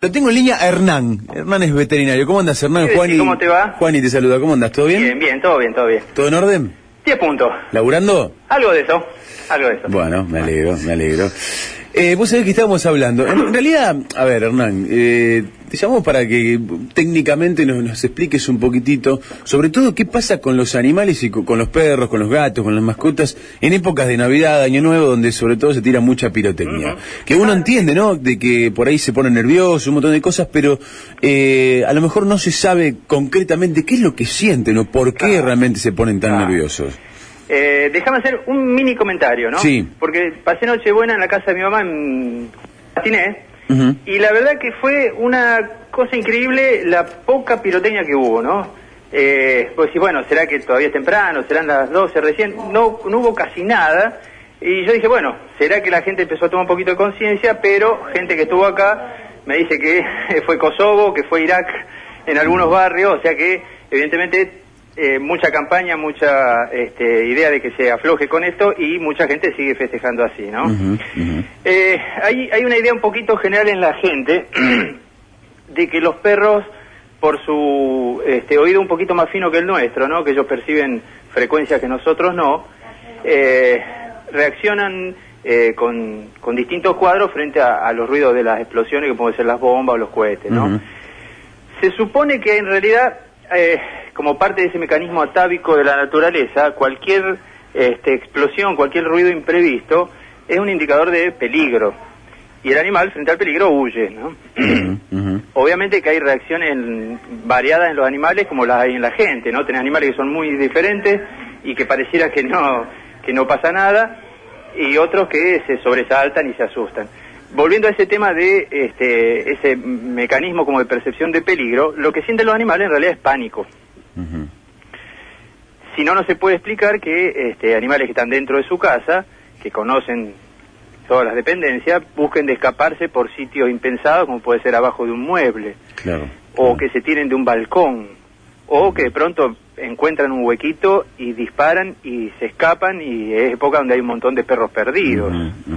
Lo tengo en línea a Hernán. Hernán es veterinario. ¿Cómo andas, Hernán? Sí, Juani, ¿cómo te va? Juani te saluda. ¿Cómo andas? ¿Todo bien? Bien, bien, todo bien, todo bien. ¿Todo en orden? 10 puntos. ¿Laburando? Algo de eso, algo de eso. Bueno, me alegro, me alegro. Vos sabés que estábamos hablando. En realidad, a ver, Hernán, te llamamos para que técnicamente nos expliques un poquitito, sobre todo qué pasa con los animales y con los perros, con los gatos, con las mascotas, en épocas de Navidad, Año Nuevo, donde sobre todo se tira mucha pirotecnia. Que uno entiende, ¿no?, de que por ahí se ponen nerviosos, un montón de cosas, pero a lo mejor no se sabe concretamente qué es lo que sienten o por qué realmente se ponen tan nerviosos. Déjame hacer un mini comentario, ¿no? Sí. Porque pasé Nochebuena en la casa de mi mamá en Patiné, y la verdad que fue una cosa increíble la poca pirotecnia que hubo, ¿no? Pues sí, bueno, ¿será que todavía es temprano? ¿Serán las 12 recién? No hubo casi nada, y yo dije, bueno, ¿será que la gente empezó a tomar un poquito de conciencia? Pero gente que estuvo acá me dice que fue Kosovo, que fue Irak en algunos barrios, o sea que evidentemente mucha campaña, mucha idea de que se afloje con esto, y mucha gente sigue festejando así, ¿no? Hay una idea un poquito general en la gente de que los perros, por su oído un poquito más fino que el nuestro, ¿no?, que ellos perciben frecuencias que nosotros no, reaccionan con distintos cuadros frente a los ruidos de las explosiones, que pueden ser las bombas o los cohetes, ¿no? Se supone que en realidad, como parte de ese mecanismo atávico de la naturaleza, cualquier explosión, cualquier ruido imprevisto es un indicador de peligro, y el animal frente al peligro huye, ¿no? Obviamente que hay reacciones variadas en los animales como las hay en la gente, ¿no? Tenés animales que son muy diferentes y que pareciera que no pasa nada, y otros que se sobresaltan y se asustan. Volviendo a ese tema de ese mecanismo como de percepción de peligro, lo que sienten los animales en realidad es pánico. Si no, no se puede explicar que animales que están dentro de su casa, que conocen todas las dependencias, busquen de escaparse por sitios impensados, como puede ser abajo de un mueble, o que se tiren de un balcón, o que de pronto encuentran un huequito y disparan y se escapan, y es época donde hay un montón de perros perdidos.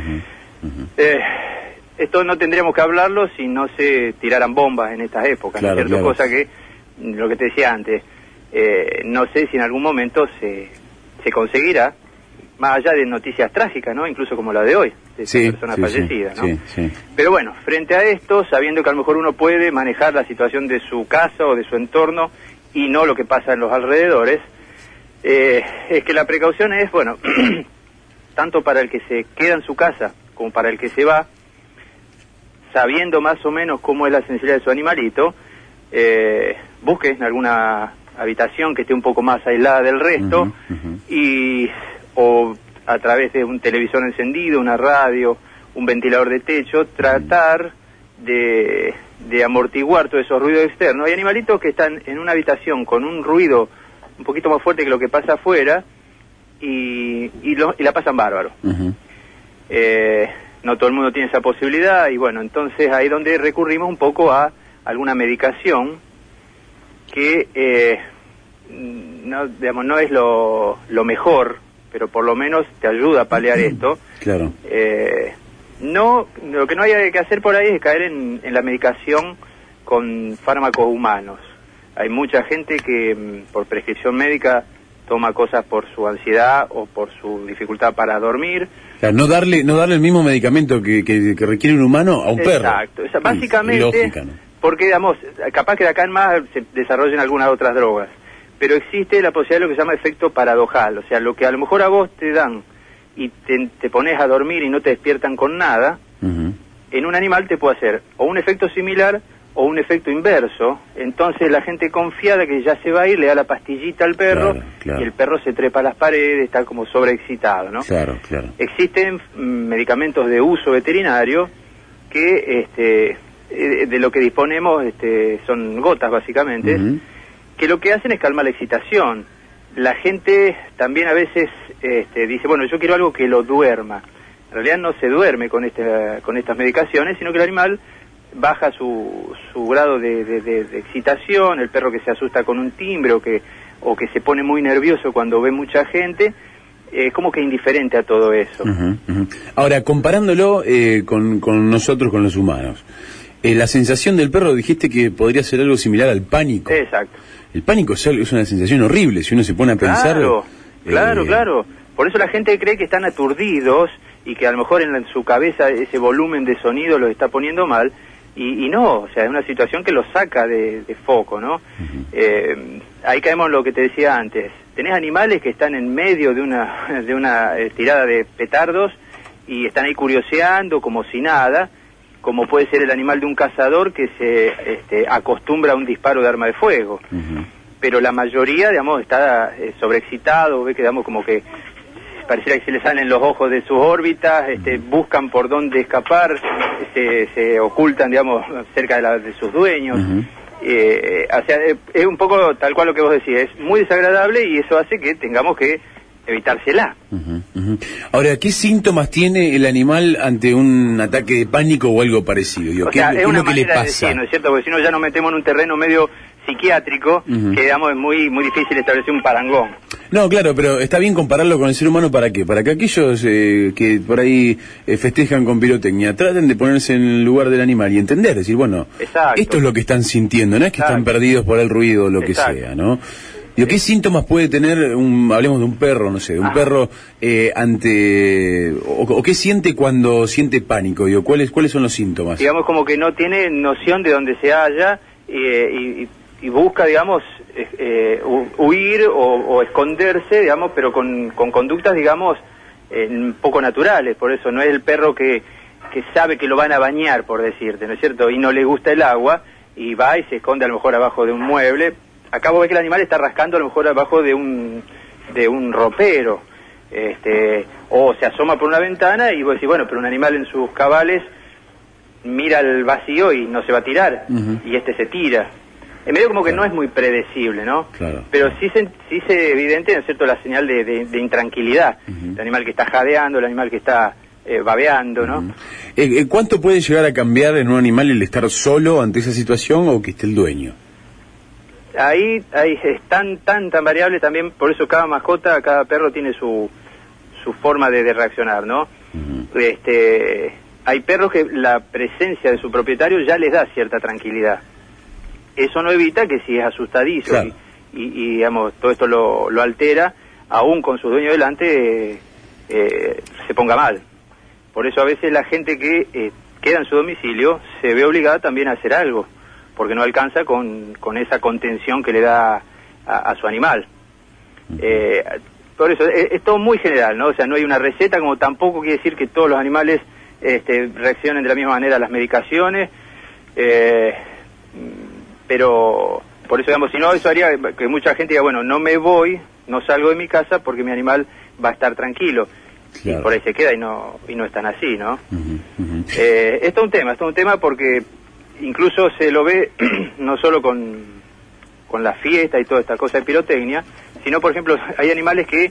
Esto no tendríamos que hablarlo si no se tiraran bombas en estas épocas, ¿no es cierto? Cosa que, lo que te decía antes, no sé si en algún momento se conseguirá, más allá de noticias trágicas, ¿no?, incluso como la de hoy, de esa persona fallecida, ¿no? Pero bueno, frente a esto, sabiendo que a lo mejor uno puede manejar la situación de su casa o de su entorno y no lo que pasa en los alrededores, es que la precaución es, bueno, tanto para el que se queda en su casa como para el que se va, sabiendo más o menos cómo es la sensibilidad de su animalito, busque en alguna habitación que esté un poco más aislada del resto, o a través de un televisor encendido, una radio, un ventilador de techo, tratar de amortiguar todos esos ruidos externos. Hay animalitos que están en una habitación con un ruido un poquito más fuerte que lo que pasa afuera, y la pasan bárbaro. No todo el mundo tiene esa posibilidad, y bueno, entonces ahí donde recurrimos un poco a alguna medicación que no es lo mejor, pero por lo menos te ayuda a paliar esto. Lo que no hay que hacer por ahí es caer en la medicación con fármacos humanos. Hay mucha gente que por prescripción médica toma cosas por su ansiedad o por su dificultad para dormir. No darle el mismo medicamento que requiere un humano a un perro. Exacto, o sea, básicamente, lógica, ¿no? Porque, digamos, capaz que de acá en más se desarrollen algunas otras drogas, pero existe la posibilidad de lo que se llama efecto paradojal, o sea, lo que a lo mejor a vos te dan y te pones a dormir y no te despiertan con nada, en un animal te puede hacer o un efecto similar o un efecto inverso. Entonces la gente confiada que ya se va a ir, le da la pastillita al perro, y el perro se trepa a las paredes, está como sobreexcitado, ¿no? Existen medicamentos de uso veterinario que de lo que disponemos son gotas básicamente, que lo que hacen es calmar la excitación. La gente también a veces dice, bueno, yo quiero algo que lo duerma. En realidad no se duerme con estas medicaciones, sino que el animal baja su grado de excitación, el perro que se asusta con un timbre o que se pone muy nervioso cuando ve mucha gente, como que indiferente a todo eso. Ahora, comparándolo con nosotros, con los humanos, La sensación del perro, dijiste que podría ser algo similar al pánico. Exacto. El pánico es una sensación horrible, si uno se pone a pensar... Claro. Por eso la gente cree que están aturdidos y que a lo mejor en su cabeza ese volumen de sonido los está poniendo mal, y no, o sea, es una situación que los saca de foco, ¿no? Ahí caemos en lo que te decía antes. Tenés animales que están en medio de una tirada de petardos y están ahí curioseando como si nada, como puede ser el animal de un cazador que se acostumbra a un disparo de arma de fuego. Pero la mayoría, digamos, está sobreexcitado, ve que, digamos, como que pareciera que se le salen los ojos de sus órbitas, buscan por dónde escapar, se ocultan, digamos, cerca de sus dueños. O sea, es un poco tal cual lo que vos decís, es muy desagradable y eso hace que tengamos que evitársela. Ahora, ¿qué síntomas tiene el animal ante un ataque de pánico o algo parecido? O sea, es una manera de decir, ¿no es cierto? Porque si no ya nos metemos en un terreno medio psiquiátrico, que digamos es muy difícil establecer un parangón. No, claro, pero está bien compararlo con el ser humano. ¿Para qué? Para que aquellos que por ahí festejan con pirotecnia traten de ponerse en el lugar del animal y entender, decir, bueno, esto es lo que están sintiendo, no es que están perdidos por el ruido o lo que sea, ¿no? Digo, ¿qué síntomas puede tener hablemos de un perro, no sé, de un perro o qué siente cuando siente pánico? Digo, ¿cuáles son los síntomas? Digamos como que no tiene noción de dónde se halla y busca, digamos, huir o esconderse, digamos, pero con conductas, digamos, poco naturales. Por eso no es el perro que sabe que lo van a bañar, por decirte, ¿no es cierto? Y no le gusta el agua y va y se esconde a lo mejor abajo de un mueble. Acá vos ves que el animal está rascando a lo mejor abajo de un ropero, o se asoma por una ventana y vos decís, bueno, pero un animal en sus cabales mira al vacío y no se va a tirar, y se tira. En medio como que no es muy predecible, ¿no? Claro. Pero sí se evidente, ¿no es cierto?, la señal de intranquilidad. El animal que está jadeando, el animal que está babeando, ¿no? ¿Cuánto puede llegar a cambiar en un animal el estar solo ante esa situación o que esté el dueño? Ahí es tan variable también, por eso cada mascota, cada perro tiene su forma de reaccionar, ¿no? Hay perros que la presencia de su propietario ya les da cierta tranquilidad. Eso no evita que si es asustadizo, claro, y digamos, todo esto lo altera, aún con su dueño delante, se ponga mal. Por eso a veces la gente que queda en su domicilio se ve obligada también a hacer algo, porque no alcanza con esa contención que le da a su animal. Por eso es todo muy general, ¿no? O sea, no hay una receta, como tampoco quiere decir que todos los animales reaccionen de la misma manera a las medicaciones, pero por eso, digamos, si no, eso haría que mucha gente diga, bueno, no me voy, no salgo de mi casa porque mi animal va a estar tranquilo. Claro. Y por ahí se queda y no están así, ¿no? Esto es un tema porque incluso se lo ve no solo con la fiesta y toda esta cosa de pirotecnia, sino, por ejemplo, hay animales que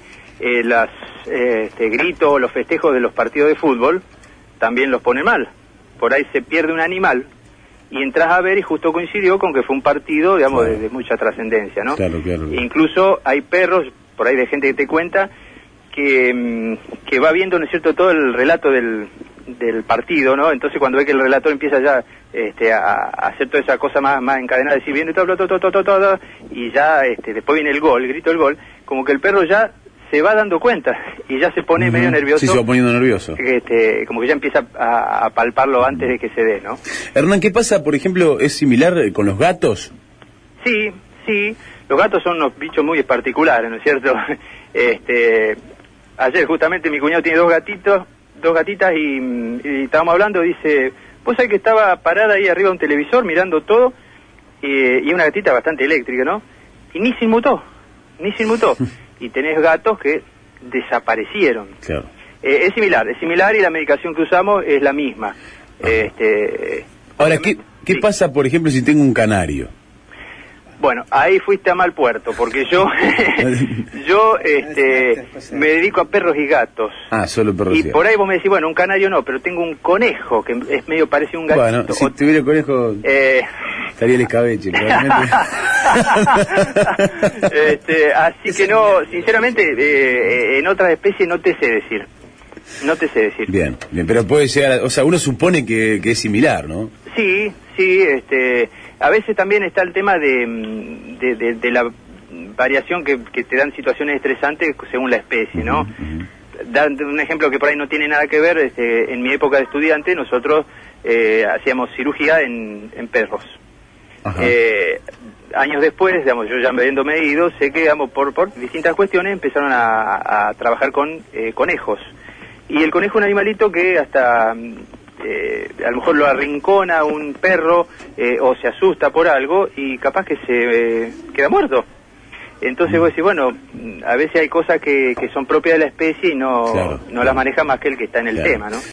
gritos, los festejos de los partidos de fútbol también los pone mal. Por ahí se pierde un animal y entras a ver y justo coincidió con que fue un partido, digamos, claro, de mucha trascendencia, ¿no? Claro. Incluso hay perros, por ahí de gente que te cuenta, que va viendo, ¿no es cierto?, todo el relato del partido, ¿no? Entonces cuando ve que el relator empieza ya a hacer toda esa cosa más encadenada, decir viendo todo, y ya después viene el gol, el grito del gol, como que el perro ya se va dando cuenta y ya se pone medio nervioso. Sí, se va poniendo nervioso. Como que ya empieza a palparlo antes de que se dé, ¿no? Hernán, ¿qué pasa, por ejemplo, es similar con los gatos? Sí, los gatos son unos bichos muy particulares, ¿no es cierto? Ayer justamente mi cuñado tiene dos gatitas y estábamos hablando, dice, vos sabés que estaba parada ahí arriba de un televisor mirando todo, y una gatita bastante eléctrica, ¿no? Y ni se inmutó. Y tenés gatos que desaparecieron. Claro. Es similar y la medicación que usamos es la misma. Ahora, ¿qué pasa, por ejemplo, si tengo un canario? Bueno, ahí fuiste a mal puerto, porque yo me dedico a perros y gatos. Ah, solo perros y gatos. Y por ahí vos me decís, bueno, un canario no, pero tengo un conejo, que es medio parecido a un gatito. Bueno, si tuviera el conejo, estaría el escabeche, probablemente. Así que no, sinceramente, en otras especies no te sé decir. No te sé decir. Bien, pero puede llegar, o sea, uno supone que es similar, ¿no? Sí, a veces también está el tema de la variación que te dan situaciones estresantes según la especie, ¿no? Dando un ejemplo que por ahí no tiene nada que ver, en mi época de estudiante nosotros hacíamos cirugía en perros. Años después, digamos, yo ya habiendo medido, sé que, digamos, por distintas cuestiones empezaron a trabajar con conejos. Y el conejo es un animalito que hasta a lo mejor lo arrincona un perro o se asusta por algo y capaz que se queda muerto. Entonces vos decís, bueno, a veces hay cosas que son propias de la especie y no las maneja más que el que está en el tema, ¿no?